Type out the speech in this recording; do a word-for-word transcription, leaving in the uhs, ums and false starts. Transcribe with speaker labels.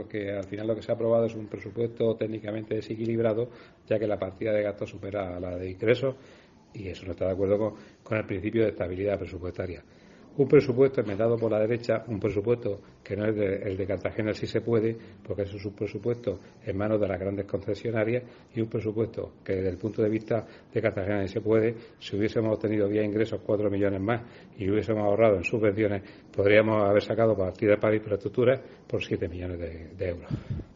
Speaker 1: porque al final lo que se ha aprobado es un presupuesto técnicamente desequilibrado, ya que la partida de gastos supera a la de ingresos, y eso no está de acuerdo con, con el principio de estabilidad presupuestaria. Un presupuesto enmendado por la derecha, un presupuesto que no es de, el de Cartagena sí se puede, porque eso es un presupuesto en manos de las grandes concesionarias, y un presupuesto que desde el punto de vista de Cartagena sí se puede. Si hubiésemos obtenido vía ingresos cuatro millones más y hubiésemos ahorrado en subvenciones, podríamos haber sacado partidas para infraestructuras por siete millones de, de euros.